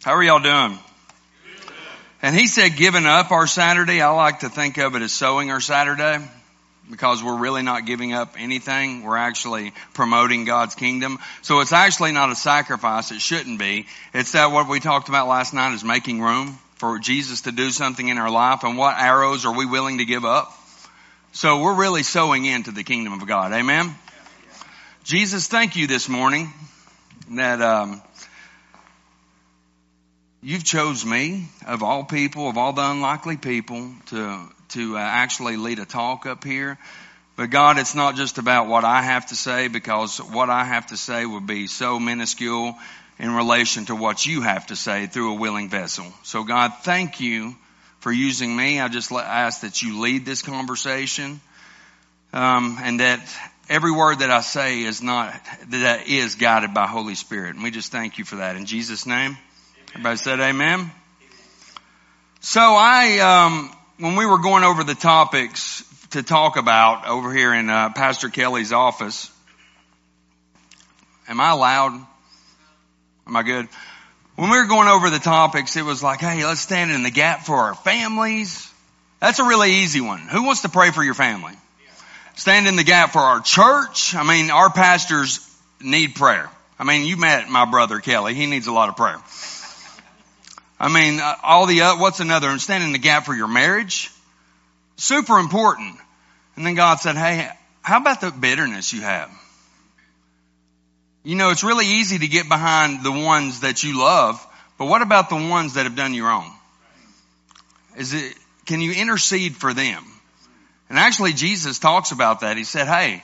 How are y'all doing? And he said giving up our Saturday. I like to think of it as sowing our Saturday, because we're really not giving up anything. We're actually promoting God's kingdom. So it's actually not a sacrifice. It shouldn't be. It's that what we talked about last night is making room for Jesus to do something in our life, and what arrows are we willing to give up? So we're really sowing into the kingdom of God. Amen? Jesus, thank you this morning that you've chose me, of all people, of all the unlikely people, to actually lead a talk up here. But God, it's not just about what I have to say, because what I have to say would be so minuscule in relation to what you have to say through a willing vessel. So God, thank you for using me. I just ask that you lead this conversation, and that every word that I say is guided by Holy Spirit. And we just thank you for that. In Jesus' name. Everybody said amen. So when we were going over the topics to talk about over here in Pastor Kelly's office, am I loud? Am I good? When we were going over the topics, it was like, hey, let's stand in the gap for our families. That's a really easy one. Who wants to pray for your family? Stand in the gap for our church. I mean, our pastors need prayer. I mean, you met my brother Kelly. He needs a lot of prayer. I mean, what's another? And stand in the gap for your marriage. Super important. And then God said, hey, how about the bitterness you have? You know, it's really easy to get behind the ones that you love, but what about the ones that have done you wrong? Can you intercede for them? And actually, Jesus talks about that. He said, hey,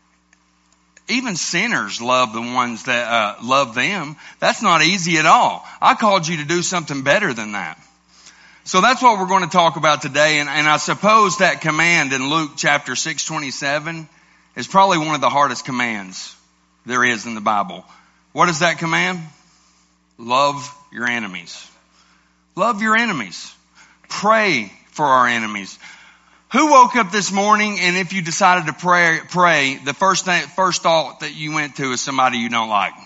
even sinners love the ones that love them. That's not easy at all. I called you to do something better than that. So that's what we're going to talk about today. And I suppose that command in Luke chapter 6:27 is probably one of the hardest commands there is in the Bible. What is that command? Love your enemies. Love your enemies. Pray for our enemies. Who woke up this morning, and if you decided to pray, the first thought that you went to is somebody you don't like?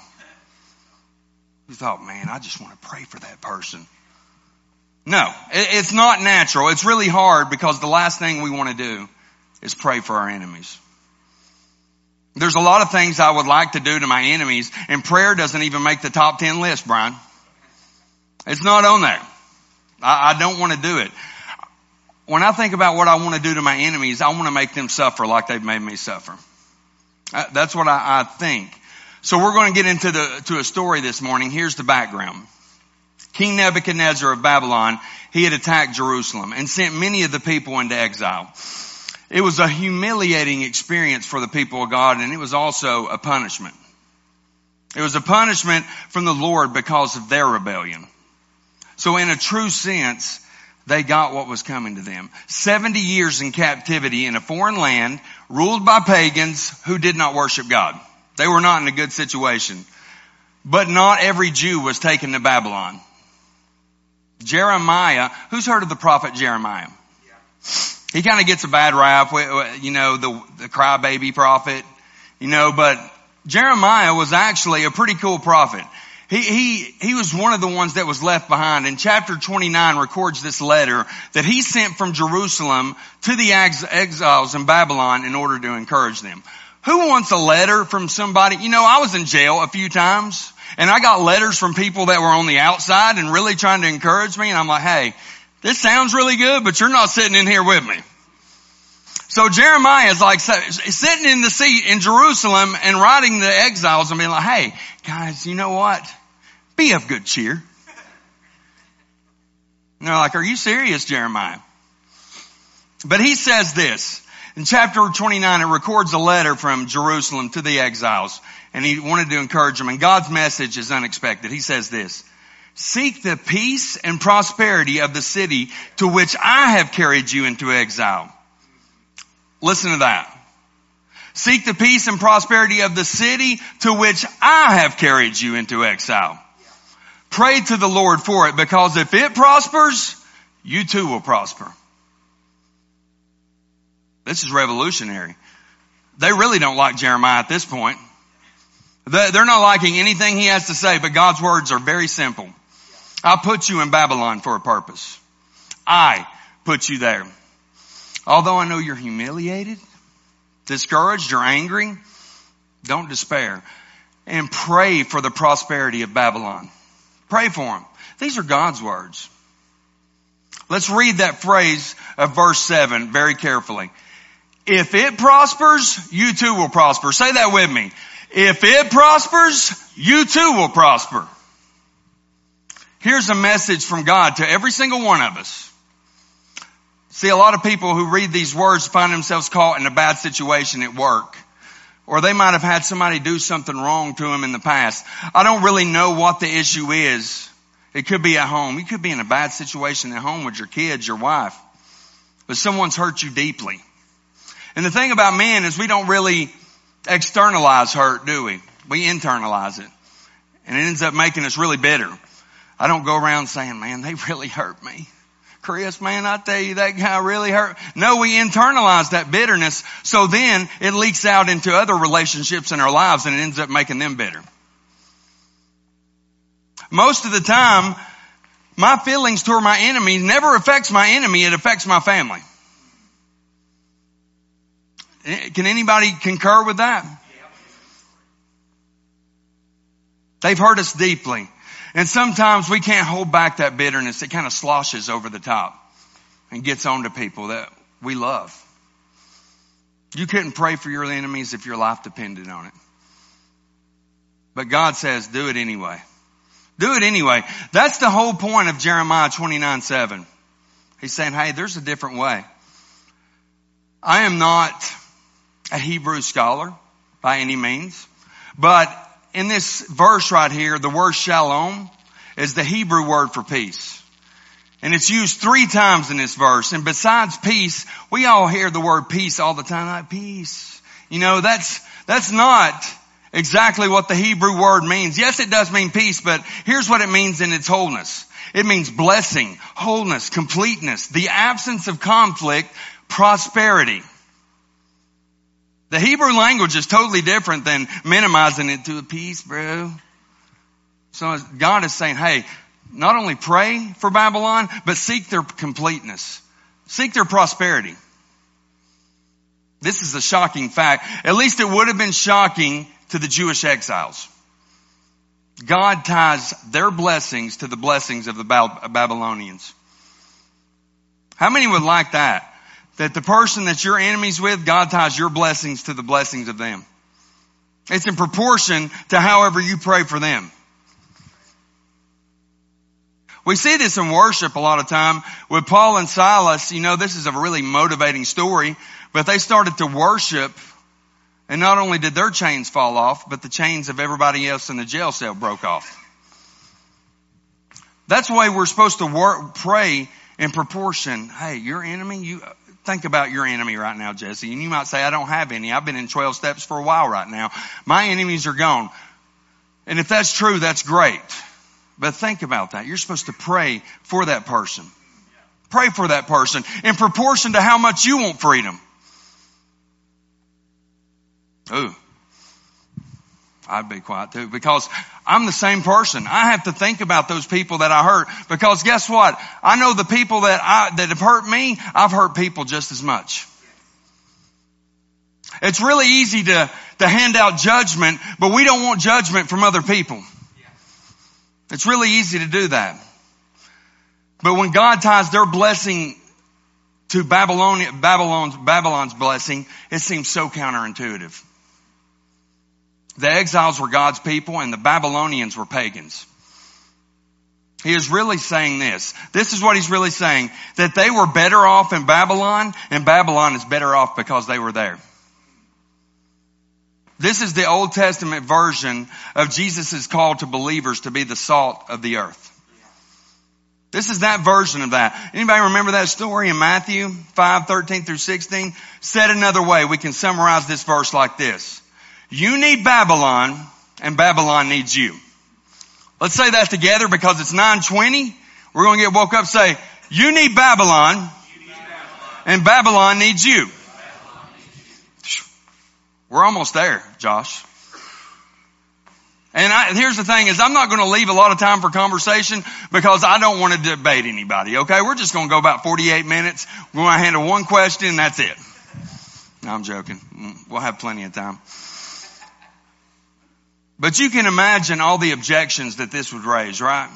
You thought, man, I just want to pray for that person. No, it's not natural. It's really hard, because the last thing we want to do is pray for our enemies. There's a lot of things I would like to do to my enemies, and prayer doesn't even make the top 10 list, Brian. It's not on there. I don't want to do it. When I think about what I want to do to my enemies, I want to make them suffer like they've made me suffer. That's what I think. So we're going to get into a story this morning. Here's the background. King Nebuchadnezzar of Babylon, he had attacked Jerusalem and sent many of the people into exile. It was a humiliating experience for the people of God, and it was also a punishment. It was a punishment from the Lord because of their rebellion. So in a true sense, they got what was coming to them. 70 years in captivity in a foreign land, ruled by pagans who did not worship God. They were not in a good situation. But not every Jew was taken to Babylon. Jeremiah, who's heard of the prophet Jeremiah? He kind of gets a bad rap, you know, the crybaby prophet, you know, but Jeremiah was actually a pretty cool prophet. He was one of the ones that was left behind. And chapter 29 records this letter that he sent from Jerusalem to the exiles in Babylon in order to encourage them. Who wants a letter from somebody? You know, I was in jail a few times, and I got letters from people that were on the outside and really trying to encourage me. And I'm like, hey, this sounds really good, but you're not sitting in here with me. So Jeremiah is like sitting in the seat in Jerusalem and writing the exiles and being like, hey, guys, you know what? Be of good cheer. And they're like, are you serious, Jeremiah? But he says this. In chapter 29, it records a letter from Jerusalem to the exiles. And he wanted to encourage them. And God's message is unexpected. He says this. Seek the peace and prosperity of the city to which I have carried you into exile. Listen to that. Seek the peace and prosperity of the city to which I have carried you into exile. Pray to the Lord for it, because if it prospers, you too will prosper. This is revolutionary. They really don't like Jeremiah at this point. They're not liking anything he has to say, but God's words are very simple. I put you in Babylon for a purpose. I put you there. Although I know you're humiliated, discouraged, or angry, don't despair. And pray for the prosperity of Babylon. Pray for them. These are God's words. Let's read that phrase of verse 7 very carefully. If it prospers, you too will prosper. Say that with me. If it prospers, you too will prosper. Here's a message from God to every single one of us. See, a lot of people who read these words find themselves caught in a bad situation at work. Or they might have had somebody do something wrong to them in the past. I don't really know what the issue is. It could be at home. You could be in a bad situation at home with your kids, your wife. But someone's hurt you deeply. And the thing about men is we don't really externalize hurt, do we? We internalize it. And it ends up making us really bitter. I don't go around saying, man, they really hurt me. Chris, man, I tell you, that guy really hurt. No, we internalize that bitterness. So then it leaks out into other relationships in our lives and it ends up making them bitter. Most of the time, my feelings toward my enemy never affects my enemy. It affects my family. Can anybody concur with that? They've hurt us deeply. And sometimes we can't hold back that bitterness. It kind of sloshes over the top and gets on to people that we love. You couldn't pray for your enemies if your life depended on it. But God says, do it anyway. Do it anyway. That's the whole point of Jeremiah 29:7. He's saying, hey, there's a different way. I am not a Hebrew scholar by any means, but in this verse right here, the word shalom is the Hebrew word for peace. And it's used 3 times in this verse. And besides peace, we all hear the word peace all the time, like peace. You know, that's not exactly what the Hebrew word means. Yes, it does mean peace, but here's what it means in its wholeness. It means blessing, wholeness, completeness, the absence of conflict, prosperity. The Hebrew language is totally different than minimizing it to a peace, bro. So God is saying, hey, not only pray for Babylon, but seek their completeness. Seek their prosperity. This is a shocking fact. At least it would have been shocking to the Jewish exiles. God ties their blessings to the blessings of the Babylonians. How many would like that? That the person that you're enemies with, God ties your blessings to the blessings of them. It's in proportion to however you pray for them. We see this in worship a lot of time with Paul and Silas. You know, this is a really motivating story, but they started to worship, and not only did their chains fall off, but the chains of everybody else in the jail cell broke off. That's why we're supposed to pray in proportion. Hey, your enemy, think about your enemy right now, Jesse. And you might say, I don't have any. I've been in 12 steps for a while right now. My enemies are gone. And if that's true, that's great. But think about that. You're supposed to pray for that person. Pray for that person in proportion to how much you want freedom. Ooh. I'd be quiet too, because I'm the same person. I have to think about those people that I hurt, because guess what? I know the people that have hurt me, I've hurt people just as much. It's really easy to hand out judgment, but we don't want judgment from other people. It's really easy to do that. But when God ties their blessing to Babylon's blessing, it seems so counterintuitive. The exiles were God's people and the Babylonians were pagans. He is really saying this. This is what he's really saying. That they were better off in Babylon, and Babylon is better off because they were there. This is the Old Testament version of Jesus' call to believers to be the salt of the earth. This is that version of that. Anybody remember that story in Matthew 5:13-16? Said another way, we can summarize this verse like this. You need Babylon, and Babylon needs you. Let's say that together because it's 9:20. We're going to get woke up and say, you need Babylon, and Babylon needs you. We're almost there, Josh. And here's the thing is I'm not going to leave a lot of time for conversation because I don't want to debate anybody, okay? We're just going to go about 48 minutes. We're going to handle one question and that's it. No, I'm joking. We'll have plenty of time. But you can imagine all the objections that this would raise, right?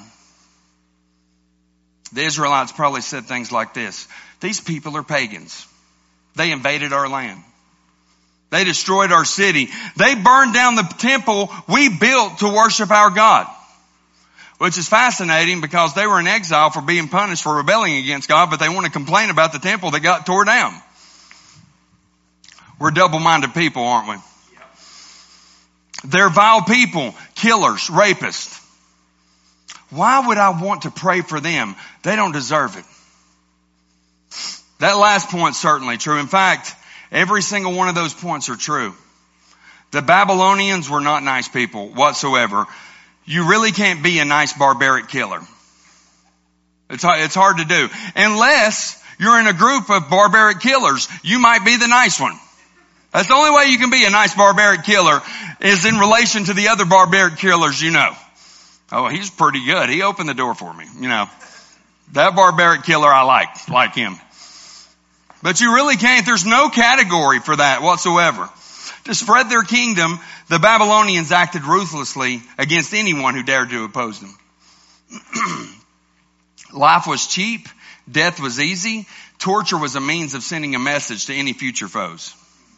The Israelites probably said things like this. These people are pagans. They invaded our land. They destroyed our city. They burned down the temple we built to worship our God. Which is fascinating because they were in exile for being punished for rebelling against God, but they want to complain about the temple that got tore down. We're double-minded people, aren't we? They're vile people, killers, rapists. Why would I want to pray for them? They don't deserve it. That last point's certainly true. In fact, every single one of those points are true. The Babylonians were not nice people whatsoever. You really can't be a nice barbaric killer. It's hard to do. Unless you're in a group of barbaric killers, you might be the nice one. That's the only way you can be a nice barbaric killer is in relation to the other barbaric killers you know. Oh, he's pretty good. He opened the door for me. You know, that barbaric killer I like him. But you really can't. There's no category for that whatsoever. To spread their kingdom, the Babylonians acted ruthlessly against anyone who dared to oppose them. Life was cheap. Death was easy. Torture was a means of sending a message to any future foes.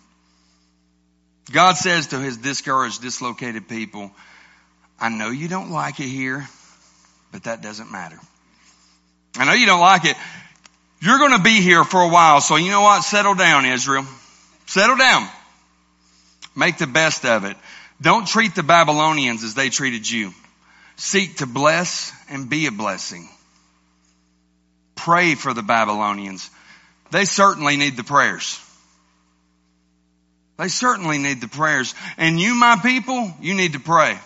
God says to his discouraged, dislocated people, I know you don't like it here, but that doesn't matter. I know you don't like it. You're going to be here for a while, so you know what? Settle down, Israel. Settle down. Make the best of it. Don't treat the Babylonians as they treated you. Seek to bless and be a blessing. Pray for the Babylonians. They certainly need the prayers. They certainly need the prayers. And you, my people, you need to pray.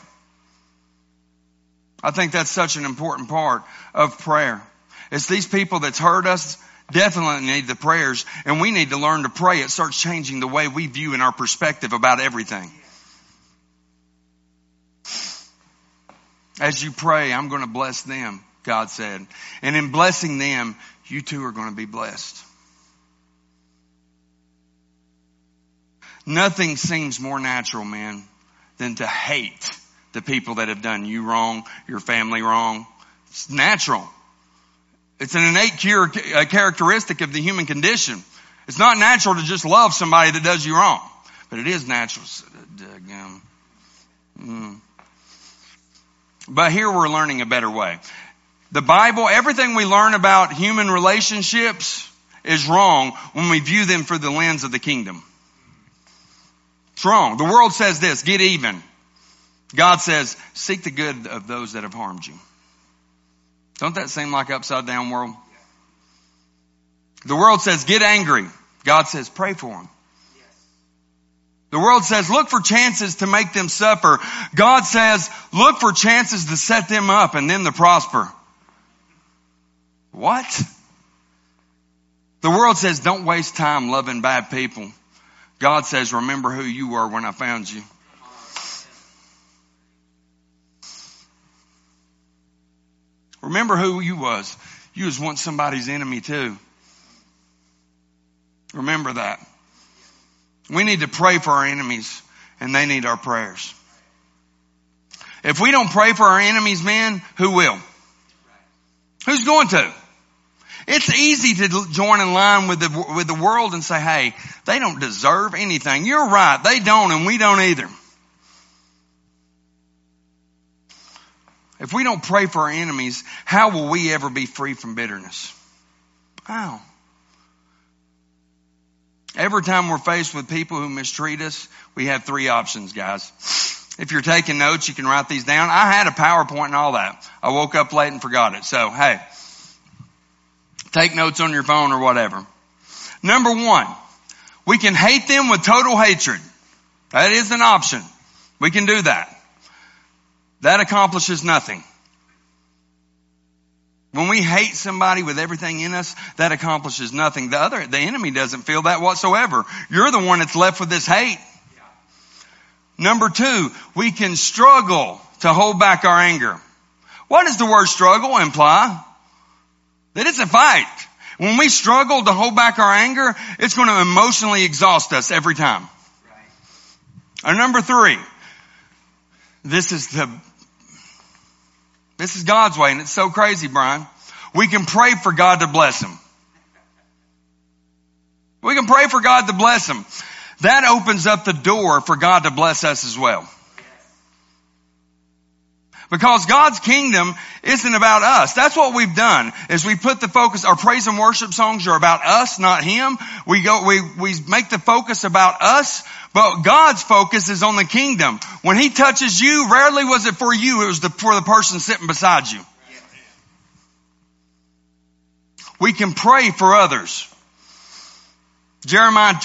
I think that's such an important part of prayer. It's these people that's hurt us definitely need the prayers, and we need to learn to pray. It starts changing the way we view and our perspective about everything. As you pray, I'm going to bless them, God said. And in blessing them, you too are going to be blessed. Nothing seems more natural, man, than to hate the people that have done you wrong, your family wrong. It's natural. It's an innate characteristic of the human condition. It's not natural to just love somebody that does you wrong, but it is natural. But here we're learning a better way. The Bible, everything we learn about human relationships is wrong when we view them through the lens of the kingdom. It's wrong. The world says this, get even. God says, seek the good of those that have harmed you. Don't that seem like upside down world? The world says, get angry. God says, pray for them. The world says, look for chances to make them suffer. God says, look for chances to set them up and them to prosper. What? The world says, don't waste time loving bad people. God says, remember who you were when I found you. Remember who you was. You was once somebody's enemy too. Remember that. We need to pray for our enemies, and they need our prayers. If we don't pray for our enemies, man, who will? Who's going to? It's easy to join in line with the world and say, hey, they don't deserve anything. You're right. They don't, and we don't either. If we don't pray for our enemies, how will we ever be free from bitterness? How? Every time we're faced with people who mistreat us, we have three options, guys. If you're taking notes, you can write these down. I had a PowerPoint and all that. I woke up late and forgot it. So, hey, take notes on your phone or whatever. Number one, we can hate them with total hatred. That is an option. We can do that. That accomplishes nothing. When we hate somebody with everything in us, that accomplishes nothing. The enemy doesn't feel that whatsoever. You're the one that's left with this hate. Number 2, we can struggle to hold back our anger. What does the word struggle imply? That it's a fight. When we struggle to hold back our anger, it's going to emotionally exhaust us every time. Right. Or number 3, this is God's way, and it's so crazy, Brian. We can pray for God to bless him. We can pray for God to bless him. That opens up the door for God to bless us as well. Because God's kingdom isn't about us. That's what we've done, is we put the focus, our praise and worship songs are about us, not him. We make the focus about us, but God's focus is on the kingdom. When he touches you, rarely was it for you, it was for the person sitting beside you. We can pray for others. Jeremiah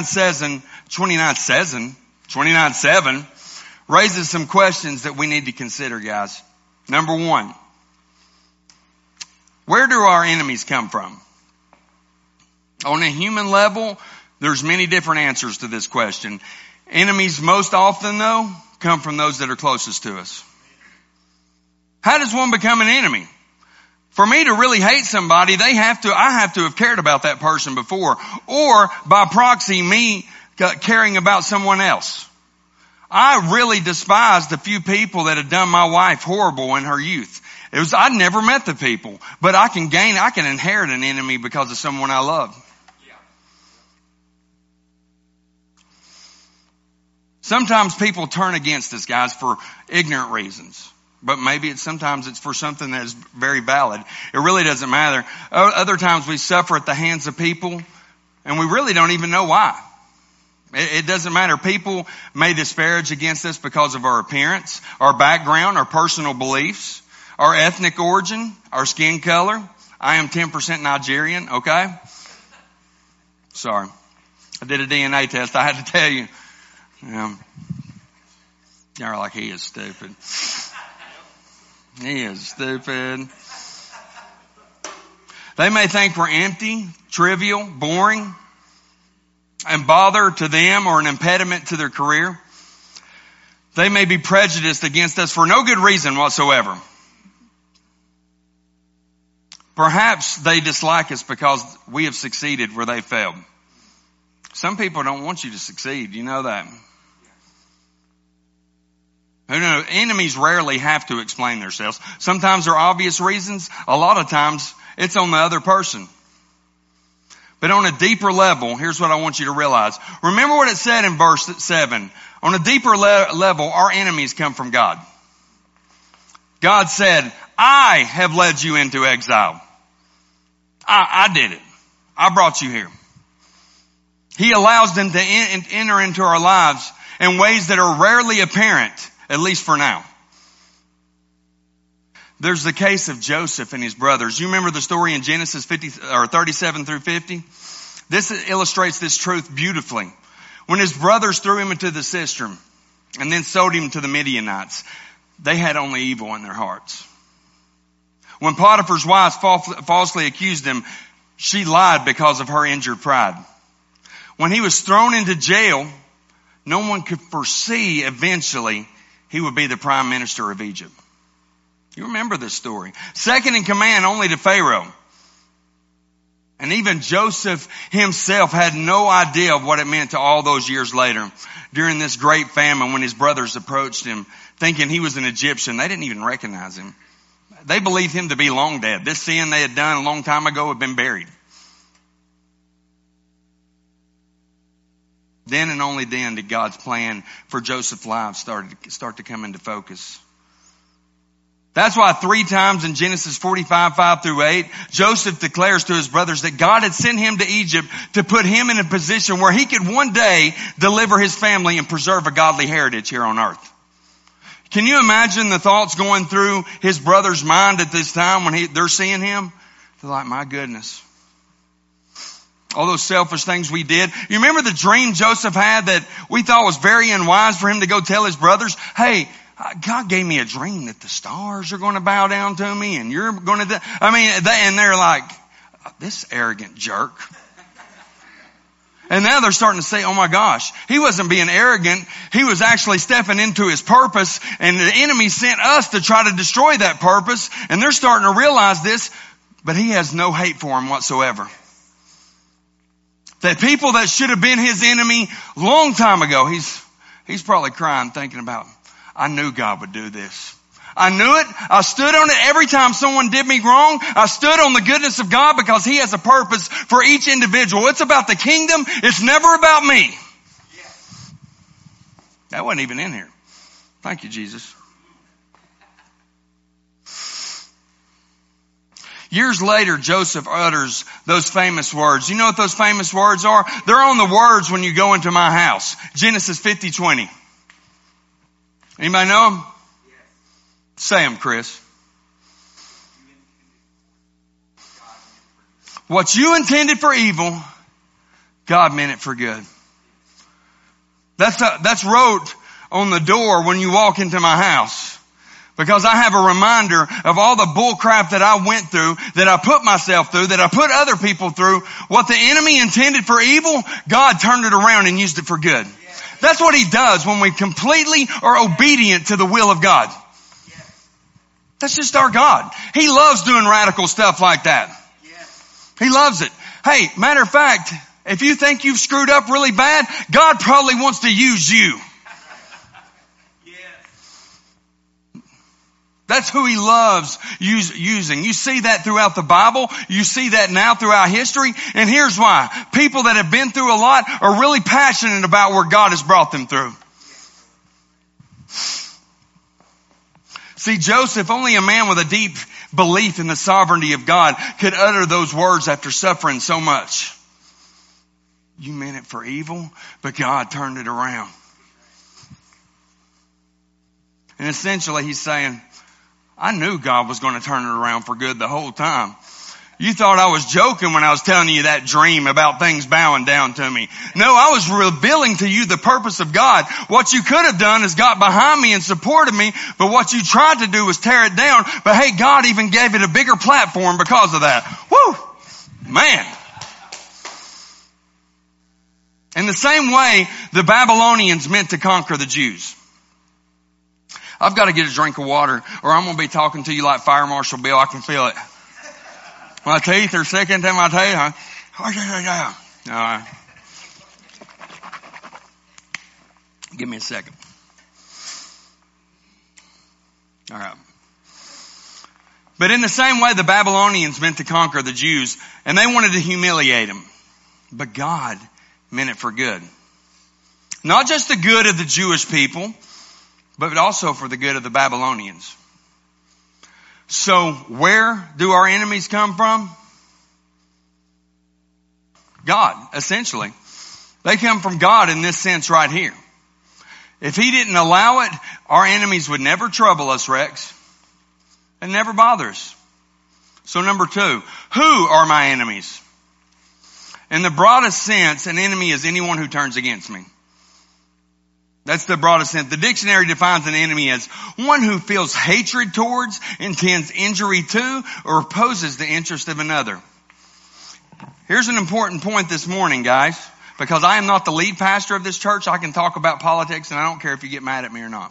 29:7 raises some questions that we need to consider, guys. Number 1, where do our enemies come from? On a human level, there's many different answers to this question. Enemies most often, though, come from those that are closest to us. How does one become an enemy? For me to really hate somebody, I have to have cared about that person before, or by proxy, me caring about someone else. I really despised a few people that had done my wife horrible in her youth. I'd never met the people, but I can inherit an enemy because of someone I love. Sometimes people turn against us, guys, for ignorant reasons. But maybe sometimes it's for something that is very valid. It really doesn't matter. Other times we suffer at the hands of people and we really don't even know why. It doesn't matter. People may disparage against us because of our appearance, our background, our personal beliefs, our ethnic origin, our skin color. I am 10% Nigerian, okay? Sorry. I did a DNA test. I had to tell you. You're like, he is stupid. He is stupid. They may think we're empty, trivial, boring, and bother to them or an impediment to their career. They may be prejudiced against us for no good reason whatsoever. Perhaps they dislike us because we have succeeded where they failed. Some people don't want you to succeed. You know that. Who knows? Enemies rarely have to explain themselves. Sometimes there are obvious reasons. A lot of times it's on the other person. But on a deeper level, here's what I want you to realize. Remember what it said in verse 7. On a deeper level, our enemies come from God. God said, I have led you into exile. I did it. I brought you here. He allows them to enter into our lives in ways that are rarely apparent, at least for now. There's the case of Joseph and his brothers. You remember the story in Genesis 37 through 50? This illustrates this truth beautifully. When his brothers threw him into the cistern and then sold him to the Midianites, they had only evil in their hearts. When Potiphar's wife falsely accused him, she lied because of her injured pride. When he was thrown into jail, no one could foresee eventually he would be the prime minister of Egypt. You remember this story. Second in command only to Pharaoh. And even Joseph himself had no idea of what it meant to all those years later. During this great famine, when his brothers approached him, thinking he was an Egyptian, they didn't even recognize him. They believed him to be long dead. This sin they had done a long time ago had been buried. Then and only then did God's plan for Joseph's life start to come into focus. That's why 3 times in Genesis 45, 5 through 8, Joseph declares to his brothers that God had sent him to Egypt to put him in a position where he could one day deliver his family and preserve a godly heritage here on earth. Can you imagine the thoughts going through his brother's mind at this time when they're seeing him? They're like, my goodness. All those selfish things we did. You remember the dream Joseph had that we thought was very unwise for him to go tell his brothers? Hey, God gave me a dream that the stars are going to bow down to me and you're going to, and they're like, this arrogant jerk. And now they're starting to say, oh my gosh, he wasn't being arrogant. He was actually stepping into his purpose, and the enemy sent us to try to destroy that purpose. And they're starting to realize this, but he has no hate for him whatsoever. That people that should have been his enemy long time ago, he's probably crying thinking about, I knew God would do this. I knew it. I stood on it every time someone did me wrong. I stood on the goodness of God because he has a purpose for each individual. It's about the kingdom. It's never about me. That wasn't even in here. Thank you, Jesus. Years later, Joseph utters those famous words. You know what those famous words are? They're on the words when you go into my house. Genesis 50:20. Anybody know them? Say them, Chris. What you intended for evil, God meant it for good. That's wrote on the door when you walk into my house. Because I have a reminder of all the bull crap that I went through, that I put myself through, that I put other people through. What the enemy intended for evil, God turned it around and used it for good. That's what he does when we completely are obedient to the will of God. That's just our God. He loves doing radical stuff like that. He loves it. Hey, matter of fact, if you think you've screwed up really bad, God probably wants to use you. That's who he loves using. You see that throughout the Bible. You see that now throughout history. And here's why. People that have been through a lot are really passionate about where God has brought them through. See, Joseph, only a man with a deep belief in the sovereignty of God could utter those words after suffering so much. You meant it for evil, but God turned it around. And essentially he's saying, I knew God was going to turn it around for good the whole time. You thought I was joking when I was telling you that dream about things bowing down to me. No, I was revealing to you the purpose of God. What you could have done is got behind me and supported me, but what you tried to do was tear it down. But hey, God even gave it a bigger platform because of that. Woo! Man. In the same way, the Babylonians meant to conquer the Jews. I've got to get a drink of water or I'm going to be talking to you like Fire Marshal Bill. I can feel it. My teeth are sticking to my teeth. Huh? Give me a second. All right. But in the same way, the Babylonians meant to conquer the Jews and they wanted to humiliate them. But God meant it for good. Not just the good of the Jewish people, but also for the good of the Babylonians. So where do our enemies come from? God, essentially. They come from God in this sense right here. If he didn't allow it, our enemies would never trouble us, Rex. And never bother us. So number 2, who are my enemies? In the broadest sense, an enemy is anyone who turns against me. That's the broadest sense. The dictionary defines an enemy as one who feels hatred towards, intends injury to, or opposes the interest of another. Here's an important point this morning, guys. Because I am not the lead pastor of this church, I can talk about politics and I don't care if you get mad at me or not.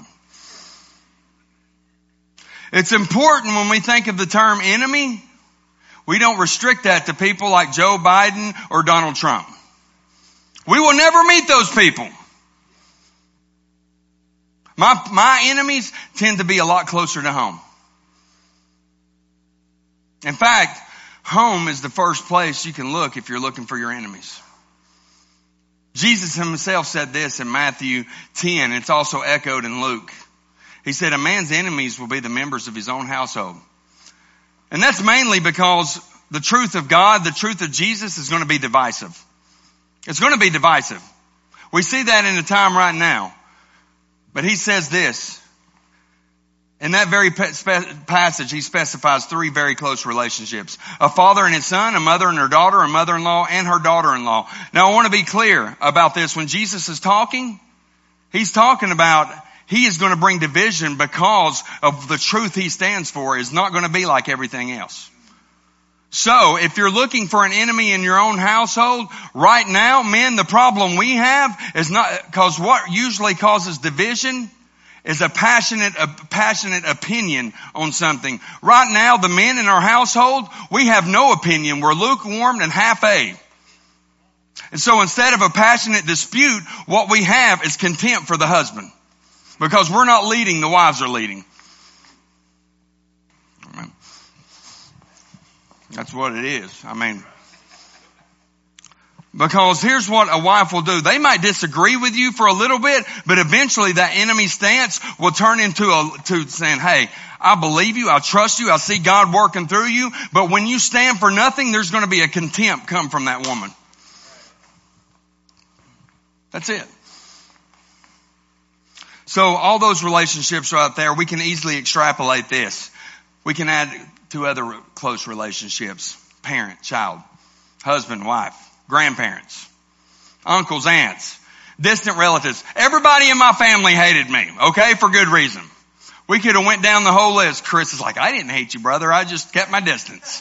It's important when we think of the term enemy, we don't restrict that to people like Joe Biden or Donald Trump. We will never meet those people. My enemies tend to be a lot closer to home. In fact, home is the first place you can look if you're looking for your enemies. Jesus himself said this in Matthew 10. It's also echoed in Luke. He said, a man's enemies will be the members of his own household. And that's mainly because the truth of God, the truth of Jesus is going to be divisive. It's going to be divisive. We see that in the time right now. But he says this. In that very passage, he specifies 3 very close relationships. A father and his son, a mother and her daughter, a mother-in-law and her daughter-in-law. Now I want to be clear about this. When Jesus is talking, he's talking about he is going to bring division because of the truth he stands for is not going to be like everything else. So, if you're looking for an enemy in your own household, right now, men, the problem we have is not, cause what usually causes division is a passionate opinion on something. Right now, the men in our household, we have no opinion. We're lukewarm and half A. And so instead of a passionate dispute, what we have is contempt for the husband. Because we're not leading, the wives are leading. That's what it is. Because here's what a wife will do. They might disagree with you for a little bit, but eventually that enemy stance will turn into saying, hey, I believe you, I trust you, I see God working through you, but when you stand for nothing, there's going to be a contempt come from that woman. That's it. So all those relationships right there, we can easily extrapolate this. We can add 2 other close relationships. Parent, child, husband, wife, grandparents, uncles, aunts, distant relatives. Everybody in my family hated me, okay, for good reason. We could have went down the whole list. Chris is like, I didn't hate you, brother. I just kept my distance.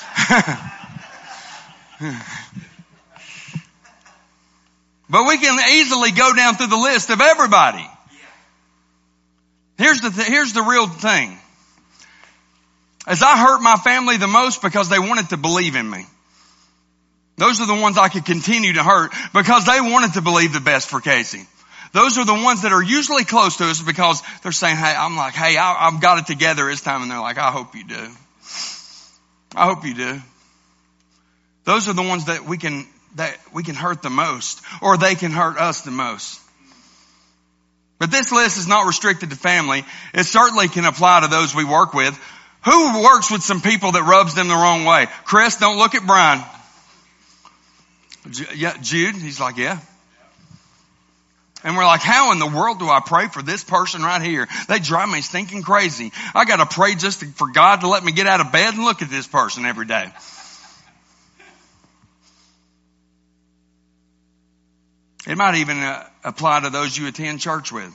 But we can easily go down through the list of everybody. Here's the real thing. As I hurt my family the most because they wanted to believe in me. Those are the ones I could continue to hurt because they wanted to believe the best for Casey. Those are the ones that are usually close to us because they're saying, hey, I'm like, hey, I've got it together this time. And they're like, I hope you do. I hope you do. Those are the ones that we can hurt the most, or they can hurt us the most. But this list is not restricted to family. It certainly can apply to those we work with. Who works with some people that rubs them the wrong way? Chris, don't look at Brian. Yeah, Jude, he's like, yeah. And we're like, how in the world do I pray for this person right here? They drive me stinking crazy. I got to pray for God to let me get out of bed and look at this person every day. It might even apply to those you attend church with.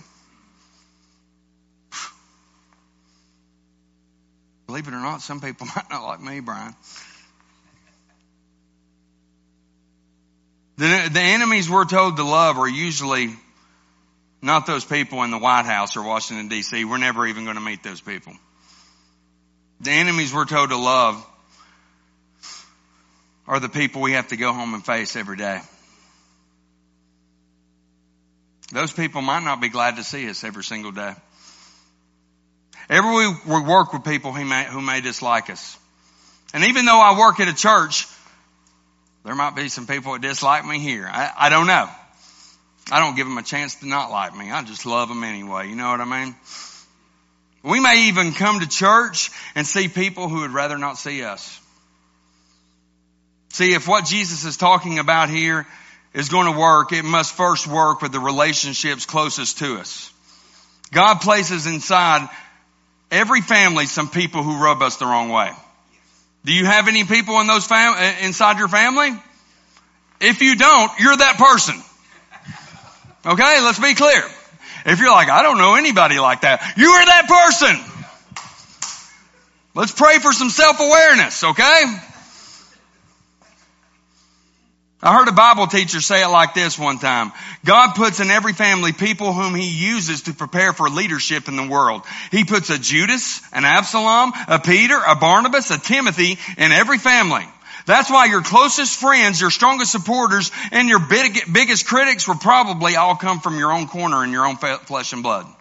Believe it or not, some people might not like me, Brian. The enemies we're told to love are usually not those people in the White House or Washington, D.C. We're never even going to meet those people. The enemies we're told to love are the people we have to go home and face every day. Those people might not be glad to see us every single day. We work with people who may dislike us. And even though I work at a church, there might be some people that dislike me here. I don't know. I don't give them a chance to not like me. I just love them anyway. You know what I mean? We may even come to church and see people who would rather not see us. See, if what Jesus is talking about here is going to work, it must first work with the relationships closest to us. God places inside every family some people who rub us the wrong way. Do you have any people in those inside your family? If you don't, you're that person. Okay, let's be clear. If you're like, I don't know anybody like that, you are that person. Let's pray for some self-awareness, okay? I heard a Bible teacher say it like this one time. God puts in every family people whom He uses to prepare for leadership in the world. He puts a Judas, an Absalom, a Peter, a Barnabas, a Timothy in every family. That's why your closest friends, your strongest supporters, and your biggest critics will probably all come from your own corner and your own flesh and blood.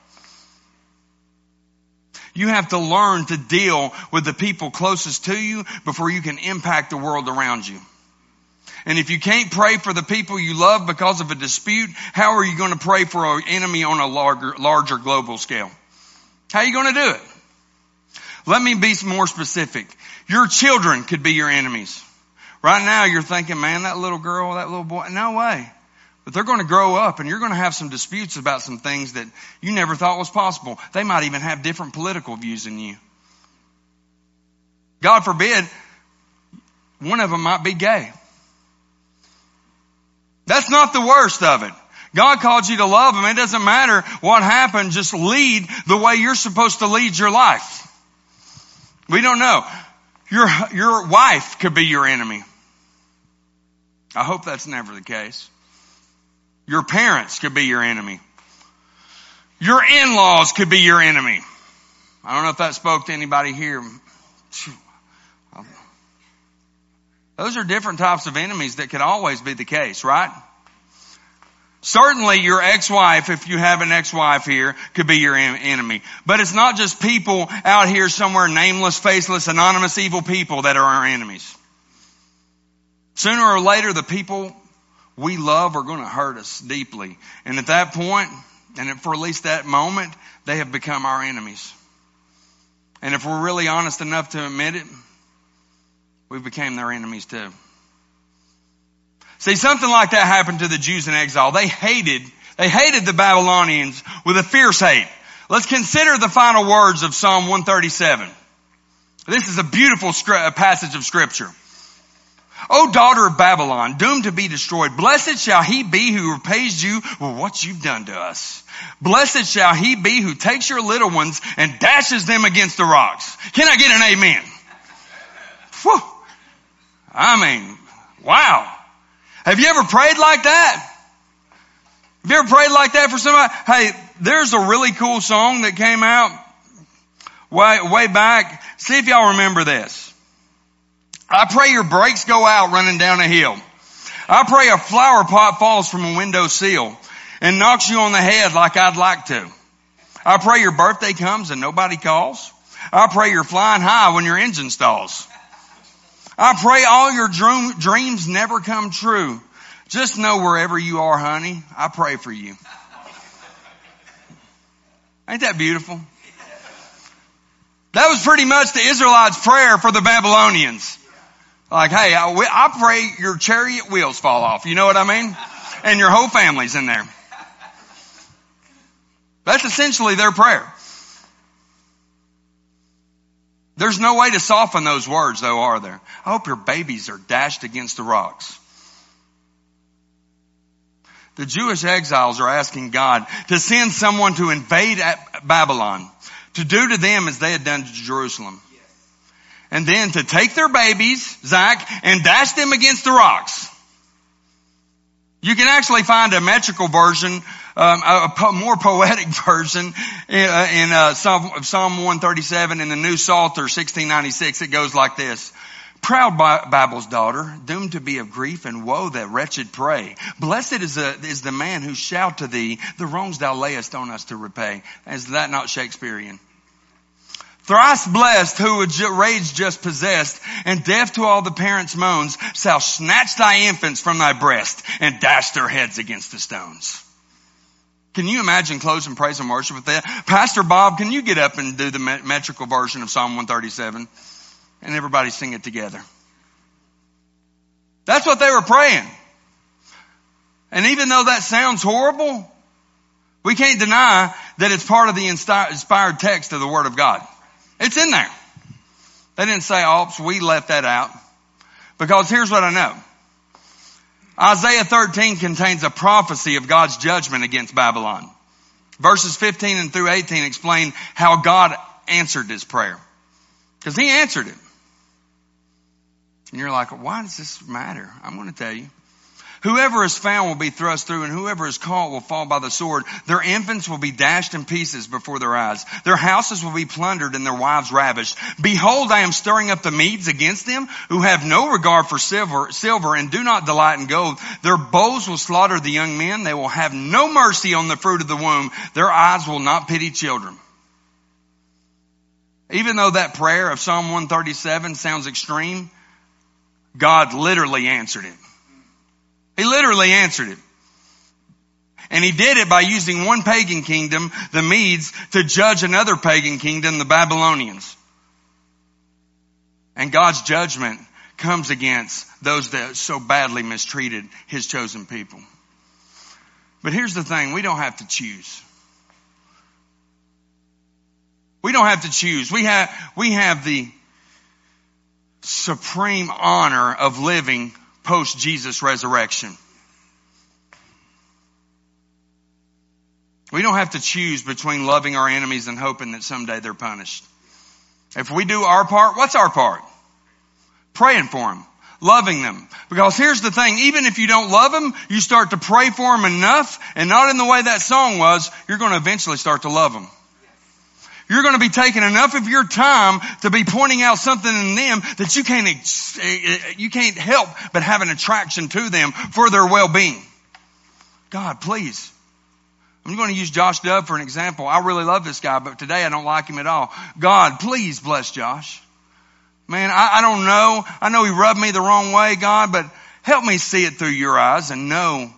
You have to learn to deal with the people closest to you before you can impact the world around you. And if you can't pray for the people you love because of a dispute, how are you going to pray for an enemy on a larger global scale? How are you going to do it? Let me be more specific. Your children could be your enemies. Right now you're thinking, man, that little girl, that little boy, no way. But they're going to grow up and you're going to have some disputes about some things that you never thought was possible. They might even have different political views than you. God forbid, one of them might be gay. That's not the worst of it. God called you to love them. It doesn't matter what happened. Just lead the way you're supposed to lead your life. We don't know. Your wife could be your enemy. I hope that's never the case. Your parents could be your enemy. Your in-laws could be your enemy. I don't know if that spoke to anybody here. Those are different types of enemies that could always be the case, right? Certainly your ex-wife, if you have an ex-wife here, could be your enemy. But it's not just people out here somewhere, nameless, faceless, anonymous, evil people that are our enemies. Sooner or later, the people we love are going to hurt us deeply. And at that point, and for at least that moment, they have become our enemies. And if we're really honest enough to admit it, we became their enemies too. See, something like that happened to the Jews in exile. They hated the Babylonians with a fierce hate. Let's consider the final words of Psalm 137. This is a beautiful passage of Scripture. O daughter of Babylon, doomed to be destroyed, blessed shall he be who repays you for what you've done to us. Blessed shall he be who takes your little ones and dashes them against the rocks. Can I get an amen? Whew. I mean, wow. Have you ever prayed like that? Have you ever prayed like that for somebody? Hey, there's a really cool song that came out way back. See if y'all remember this. I pray your brakes go out running down a hill. I pray a flower pot falls from a windowsill and knocks you on the head like I'd like to. I pray your birthday comes and nobody calls. I pray you're flying high when your engine stalls. I pray all your dreams never come true. Just know wherever you are, honey, I pray for you. Ain't that beautiful? That was pretty much the Israelites' prayer for the Babylonians. Like, hey, I pray your chariot wheels fall off. You know what I mean? And your whole family's in there. That's essentially their prayer. There's no way to soften those words, though, are there? I hope your babies are dashed against the rocks. The Jewish exiles are asking God to send someone to invade Babylon, to do to them as they had done to Jerusalem. And then to take their babies, Zach, and dash them against the rocks. You can actually find a metrical version, a more poetic version in Psalm 137 in the New Psalter 1696. It goes like this. Proud Babel's daughter, doomed to be of grief and woe that wretched prey. Blessed is the man who shout to thee, the wrongs thou layest on us to repay. Is that not Shakespearean? Thrice blessed who with rage just possessed and deaf to all the parents' moans shall snatch thy infants from thy breast and dash their heads against the stones. Can you imagine closing praise and worship with that? Pastor Bob, can you get up and do the metrical version of Psalm 137? And everybody sing it together. That's what they were praying. And even though that sounds horrible, we can't deny that it's part of the inspired text of the Word of God. It's in there. They didn't say, oops, we left that out. Because here's what I know. Isaiah 13 contains a prophecy of God's judgment against Babylon. Verses 15 and through 18 explain how God answered this prayer. Because he answered it. And you're like, why does this matter? I'm going to tell you. Whoever is found will be thrust through, and whoever is caught will fall by the sword. Their infants will be dashed in pieces before their eyes. Their houses will be plundered and their wives ravished. Behold, I am stirring up the Medes against them, who have no regard for silver and do not delight in gold. Their bows will slaughter the young men. They will have no mercy on the fruit of the womb. Their eyes will not pity children. Even though that prayer of Psalm 137 sounds extreme, God literally answered it. He literally answered it. And he did it by using one pagan kingdom, the Medes, to judge another pagan kingdom, the Babylonians. And God's judgment comes against those that so badly mistreated his chosen people. But here's the thing, we don't have to choose. We don't have to choose. We have the supreme honor of living post-Jesus resurrection. We don't have to choose between loving our enemies and hoping that someday they're punished. If we do our part, what's our part? praying for them, loving them. Because here's the thing, even if you don't love them, you start to pray for them enough, and not in the way that song was, you're going to eventually start to love them. You're going to be taking enough of your time to be pointing out something in them that you can't help but have an attraction to them for their well-being. God, please. I'm going to use Josh Dove for an example. I really love this guy, but today I don't like him at all. God, please bless Josh. Man, I don't know. I know he rubbed me the wrong way, God, but help me see it through your eyes and know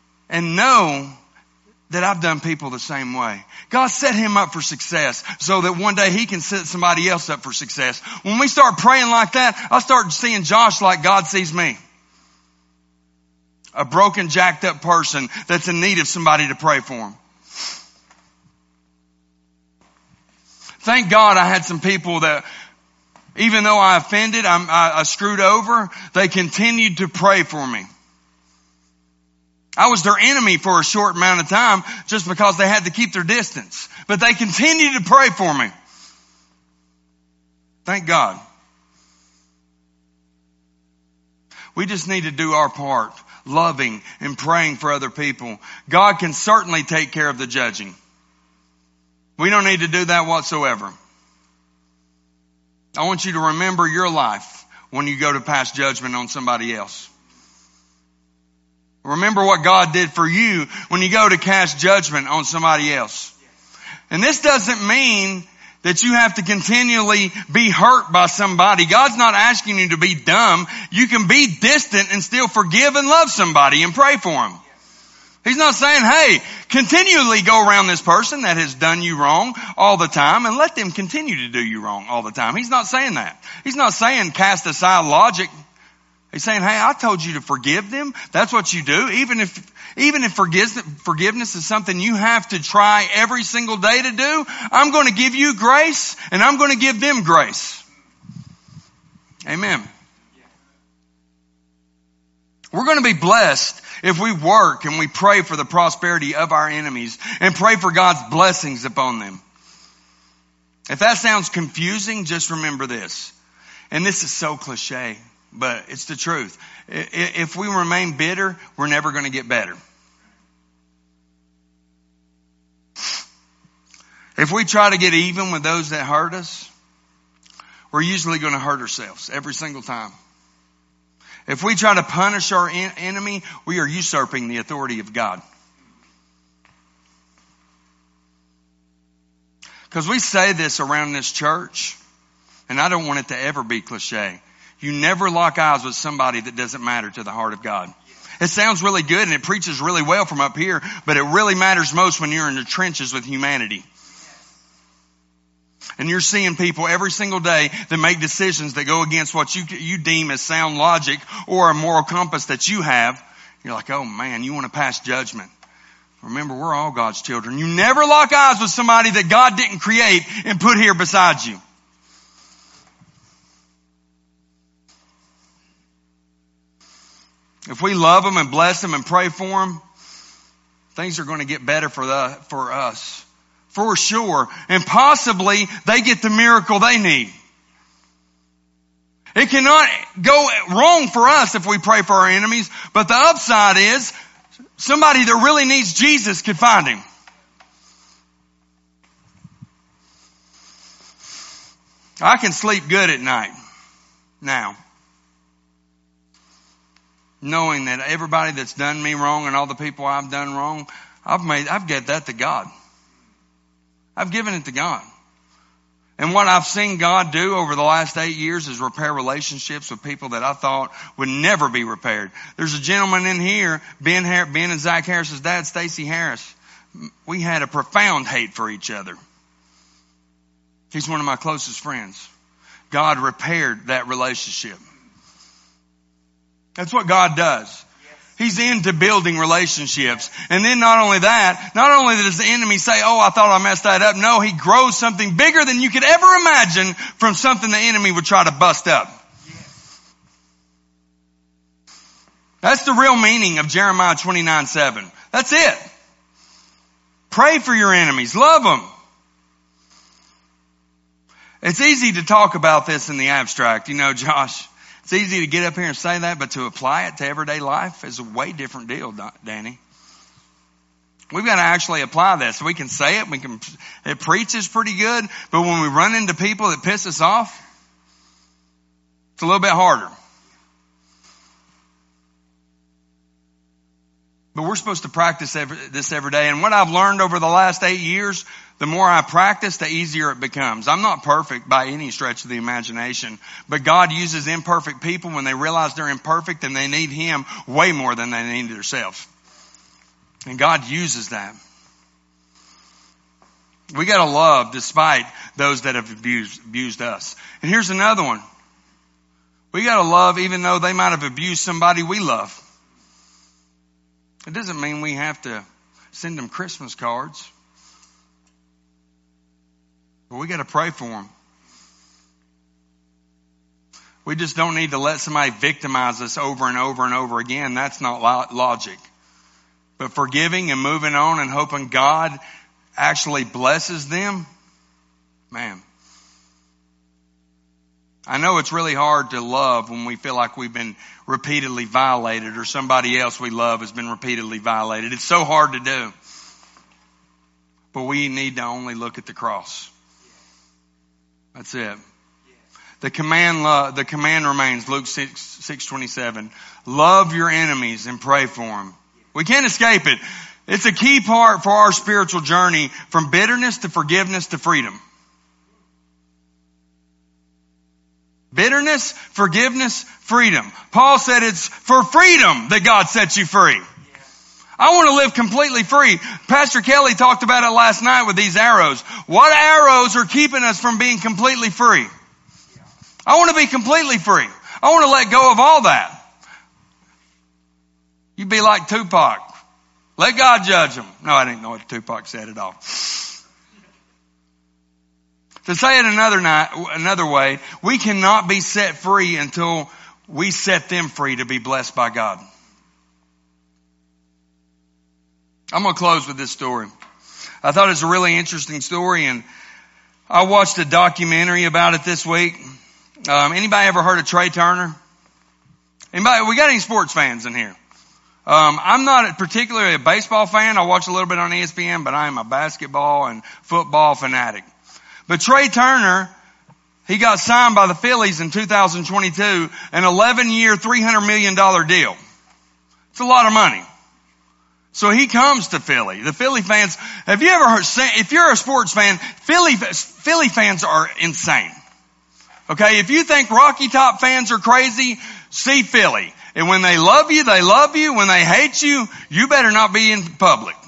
that I've done people the same way. God set him up for success so that one day he can set somebody else up for success. When we start praying like that, I start seeing Josh like God sees me. A broken, jacked up person that's in need of somebody to pray for him. Thank God I had some people that, even though I offended, I screwed over, they continued to pray for me. I was their enemy for a short amount of time just because they had to keep their distance. But they continued to pray for me. Thank God. We just need to do our part, loving and praying for other people. God can certainly take care of the judging. We don't need to do that whatsoever. I want you to remember your life when you go to pass judgment on somebody else. Remember what God did for you when you go to cast judgment on somebody else. And this doesn't mean that you have to continually be hurt by somebody. God's not asking you to be dumb. You can be distant and still forgive and love somebody and pray for them. He's not saying, hey, continually go around this person that has done you wrong all the time and let them continue to do you wrong all the time. He's not saying that. He's not saying cast aside logic. He's saying, hey, I told you to forgive them. That's what you do. Even if forgiveness is something you have to try every single day to do, I'm going to give you grace and I'm going to give them grace. Amen. We're going to be blessed if we work and we pray for the prosperity of our enemies and pray for God's blessings upon them. If that sounds confusing, just remember this. And this is so cliche, but it's the truth. If we remain bitter, we're never going to get better. If we try to get even with those that hurt us, we're usually going to hurt ourselves every single time. If we try to punish our enemy, we are usurping the authority of God. Because we say this around this church, and I don't want it to ever be cliche. You never lock eyes with somebody that doesn't matter to the heart of God. It sounds really good and it preaches really well from up here, but it really matters most when you're in the trenches with humanity. And you're seeing people every single day that make decisions that go against what you deem as sound logic or a moral compass that you have. You're like, oh man, you want to pass judgment. Remember, we're all God's children. You never lock eyes with somebody that God didn't create and put here beside you. If we love them and bless them and pray for them, things are going to get better for us. For sure. And possibly they get the miracle they need. It cannot go wrong for us if we pray for our enemies, but the upside is somebody that really needs Jesus could find him. I can sleep good at night now, knowing that everybody that's done me wrong and all the people I've done wrong, I've given that to God. I've given it to God. And what I've seen God do over the last 8 years is repair relationships with people that I thought would never be repaired. There's a gentleman in here, Ben and Zach Harris's dad, Stacy Harris. We had a profound hate for each other. He's one of my closest friends. God repaired that relationship. That's what God does. He's into building relationships. And then not only does the enemy say, oh, I thought I messed that up. No, he grows something bigger than you could ever imagine from something the enemy would try to bust up. That's the real meaning of Jeremiah 29:7. That's it. Pray for your enemies. Love them. It's easy to talk about this in the abstract. You know, Josh, It's easy to get up here and say that, but to apply it to everyday life is a way different deal, Danny. We've got to actually apply this. We can say it. It preaches pretty good, but when we run into people that piss us off, it's a little bit harder. But we're supposed to practice this every day. And what I've learned over the last 8 years, the more I practice, the easier it becomes. I'm not perfect by any stretch of the imagination, but God uses imperfect people when they realize they're imperfect and they need Him way more than they need themselves. And God uses that. We got to love despite those that have abused us. And here's another one. We got to love even though they might have abused somebody we love. It doesn't mean we have to send them Christmas cards. But we got to pray for them. We just don't need to let somebody victimize us over and over and over again. That's not logic. But forgiving and moving on and hoping God actually blesses them, man. I know it's really hard to love when we feel like we've been repeatedly violated or somebody else we love has been repeatedly violated. It's so hard to do. But we need to only look at the cross. That's it. The command remains, Luke 6:27. Love your enemies and pray for them. We can't escape it. It's a key part for our spiritual journey from bitterness to forgiveness to freedom. Bitterness, forgiveness, freedom. Paul said it's for freedom that God sets you free. I want to live completely free. Pastor Kelly talked about it last night with these arrows. What arrows are keeping us from being completely free? I want to be completely free. I want to let go of all that. You be like Tupac. Let God judge them. No, I didn't know what Tupac said at all. To say it another way, we cannot be set free until we set them free to be blessed by God. I'm going to close with this story. I thought it was a really interesting story, and I watched a documentary about it this week. Anybody ever heard of Trey Turner? Anybody? We got any sports fans in here? I'm not particularly a baseball fan. I watch a little bit on ESPN, but I am a basketball and football fanatic. But Trey Turner, he got signed by the Phillies in 2022, an 11-year, $300 million deal. It's a lot of money. So he comes to Philly. The Philly fans, have you ever heard, if you're a sports fan, Philly fans are insane. Okay, if you think Rocky Top fans are crazy, see Philly. And when they love you, they love you. When they hate you, you better not be in public.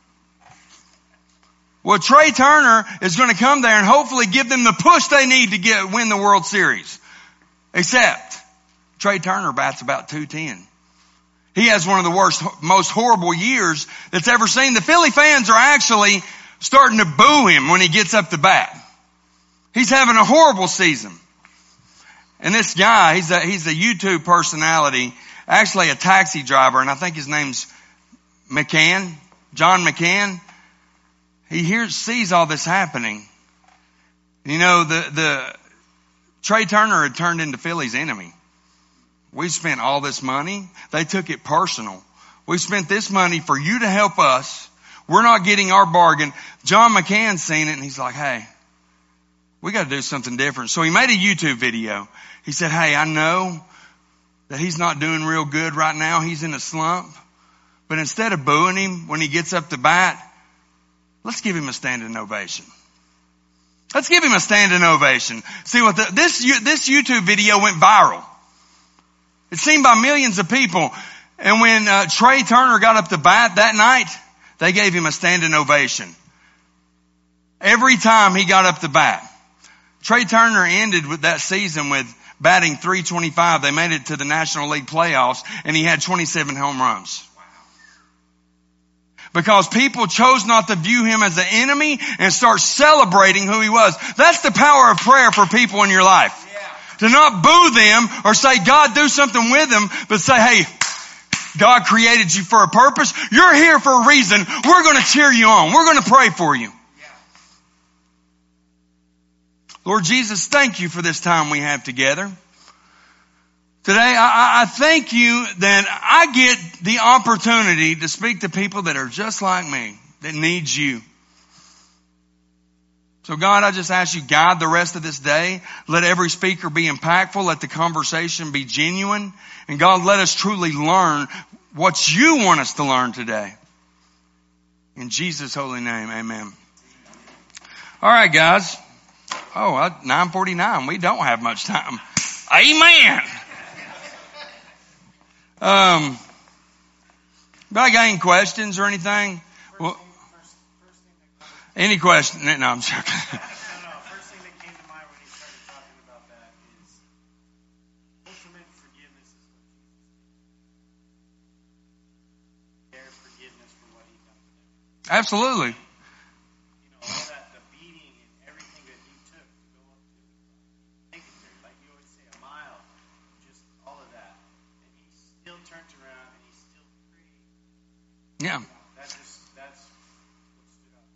Well, Trey Turner is going to come there and hopefully give them the push they need to win the World Series. Except, Trey Turner bats about .210. He has one of the most horrible years that's ever seen. The Philly fans are actually starting to boo him when he gets up to bat. He's having a horrible season. And this guy, he's a YouTube personality, actually a taxi driver, and I think his name's McCann, John McCann. He sees all this happening. You know, the Trey Turner had turned into Philly's enemy. We spent all this money. They took it personal. We spent this money for you to help us. We're not getting our bargain. John McCann's seen it and he's like, hey, we got to do something different. So he made a YouTube video. He said, hey, I know that he's not doing real good right now. He's in a slump. But instead of booing him when he gets up to bat, let's give him a standing ovation. Let's give him a standing ovation. See what this YouTube video went viral. It's seen by millions of people. And when Trey Turner got up to bat that night, they gave him a standing ovation. Every time he got up to bat. Trey Turner ended with that season with batting .325. They made it to the National League playoffs, and he had 27 home runs. Because people chose not to view him as an enemy and start celebrating who he was. That's the power of prayer for people in your life. To not boo them or say, God, do something with them, but say, hey, God created you for a purpose. You're here for a reason. We're going to cheer you on. We're going to pray for you. Lord Jesus, thank you for this time we have together. Today, I thank you that I get the opportunity to speak to people that are just like me, that need you. So God, I just ask you, guide the rest of this day. Let every speaker be impactful. Let the conversation be genuine. And God, let us truly learn what you want us to learn today. In Jesus' holy name, amen. All right, guys. 9:49. We don't have much time. Amen. But I got any questions or anything? Any question? No, I'm joking. First thing that came to mind when you started talking about that is ultimate forgiveness is what Jesus did. Their forgiveness for what he done to them. Absolutely. All that, the beating and everything that he took to go up to make it there, like you always say, a mile, just all of that. And he still turned around and he still prayed. Yeah. That's what stood out.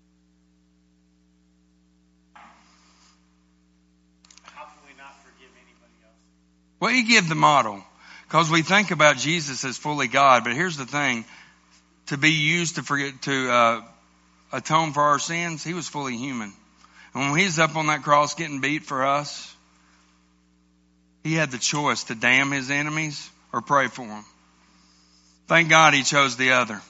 How can we not forgive anybody else? Well, you give the model. Because we think about Jesus as fully God. But here's the thing. To be used to atone for our sins, he was fully human. And when he's up on that cross getting beat for us, he had the choice to damn his enemies or pray for them. Thank God he chose the other,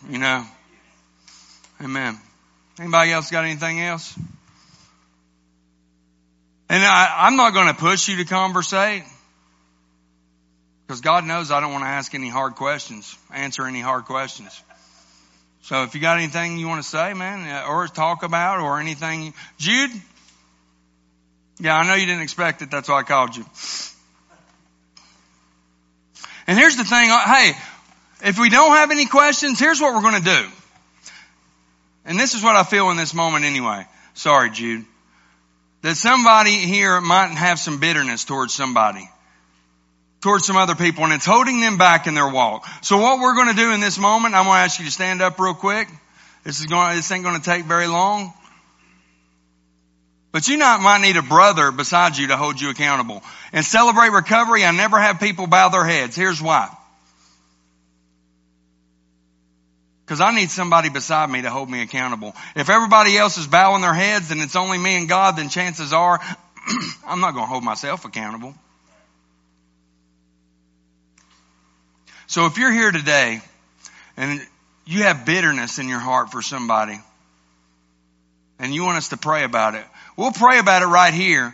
Amen. Anybody else got anything else? And I'm not going to push you to conversate. Because God knows I don't want to ask any hard questions, answer any hard questions. So if you got anything you want to say, man, or talk about or anything. Jude? Yeah, I know you didn't expect it. That's why I called you. And here's the thing. Hey, if we don't have any questions, here's what we're going to do. And this is what I feel in this moment anyway. Sorry, Jude. That somebody here might have some bitterness towards somebody. Towards some other people, and it's holding them back in their walk. So what we're going to do in this moment, I'm going to ask you to stand up real quick. This ain't going to take very long. But you might need a brother beside you to hold you accountable. And Celebrate Recovery, I never have people bow their heads. Here's why. Because I need somebody beside me to hold me accountable. If everybody else is bowing their heads and it's only me and God, then chances are I'm not going to hold myself accountable. So if you're here today and you have bitterness in your heart for somebody and you want us to pray about it, we'll pray about it right here.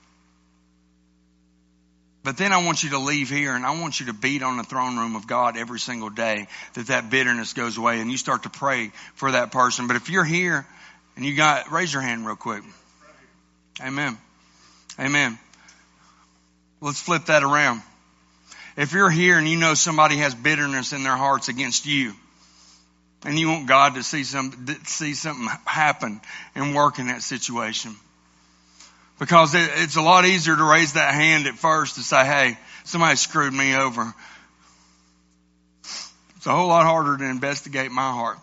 But then I want you to leave here and I want you to beat on the throne room of God every single day that bitterness goes away and you start to pray for that person. But if you're here and raise your hand real quick. Amen. Amen. Let's flip that around. If you're here and you know somebody has bitterness in their hearts against you and you want God to see something happen and work in that situation. Because it's a lot easier to raise that hand at first to say, hey, somebody screwed me over. It's a whole lot harder to investigate my heart.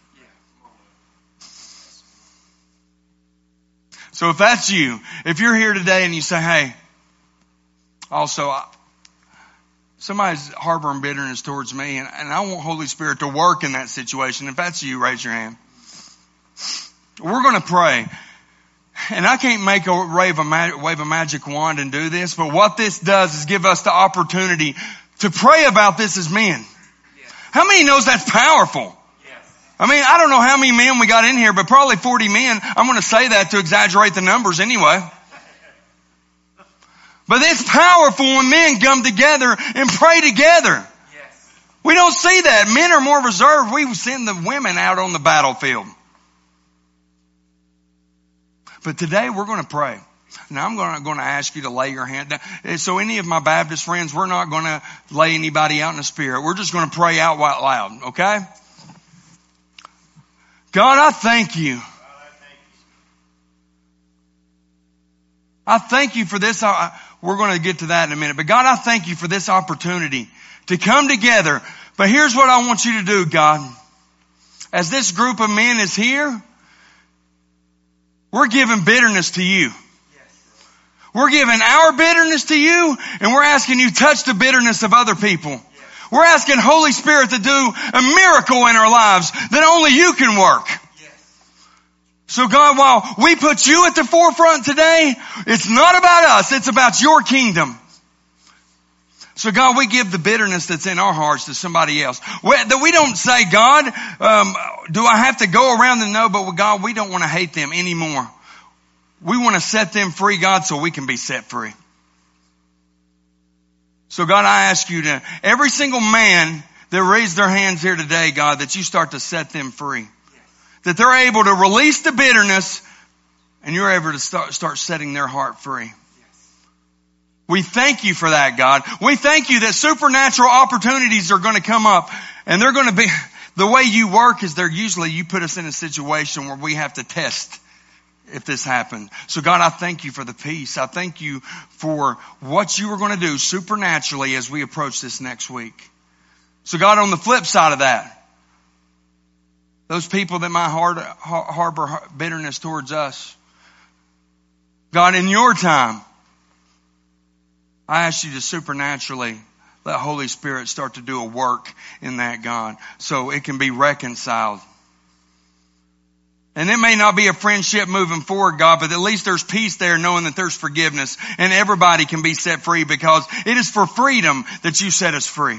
So if that's you, if you're here today and you say, hey, also, somebody's harboring bitterness towards me, and I want Holy Spirit to work in that situation. If that's you, raise your hand. We're going to pray. And I can't wave a magic wand and do this, but what this does is give us the opportunity to pray about this as men. Yes. How many knows that's powerful? Yes. I mean, I don't know how many men we got in here, but probably 40 men. I'm going to say that to exaggerate the numbers anyway. But it's powerful when men come together and pray together. Yes. We don't see that. Men are more reserved. We send the women out on the battlefield. But today we're going to pray. Now I'm going to ask you to lay your hand down. So any of my Baptist friends, we're not going to lay anybody out in the spirit. We're just going to pray out loud. Okay? God, I thank you. I thank you for this. We're going to get to that in a minute. But God, I thank you for this opportunity to come together. But here's what I want you to do, God. As this group of men is here, we're giving bitterness to you. We're giving our bitterness to you, and we're asking you touch the bitterness of other people. We're asking Holy Spirit to do a miracle in our lives that only you can work. So God, while we put you at the forefront today, it's not about us, it's about your kingdom. So God, we give the bitterness that's in our hearts to somebody else. That we don't say, God, do I have to go around them? No, but God, we don't want to hate them anymore. We want to set them free, God, so we can be set free. So God, I ask you to, every single man that raised their hands here today, God, that you start to set them free. That they're able to release the bitterness and you're able to start setting their heart free. We thank you for that, God. We thank you that supernatural opportunities are going to come up, and they're going to be, the way you work is you put us in a situation where we have to test if this happened. So God, I thank you for the peace. I thank you for what you are going to do supernaturally as we approach this next week. So God, on the flip side of that, those people that might harbor bitterness towards us, God, in your time, I ask you to supernaturally let Holy Spirit start to do a work in that, God, so it can be reconciled. And it may not be a friendship moving forward, God, but at least there's peace there knowing that there's forgiveness and everybody can be set free because it is for freedom that you set us free.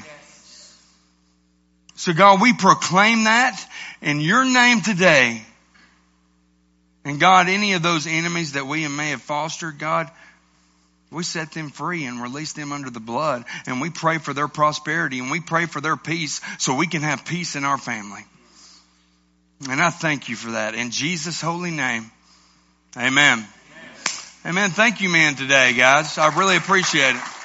So God, we proclaim that in your name today. And God, any of those enemies that we may have fostered, God, we set them free and release them under the blood. And we pray for their prosperity and we pray for their peace so we can have peace in our family. And I thank you for that. In Jesus' holy name, amen. Amen. Thank you, man, today, guys. I really appreciate it.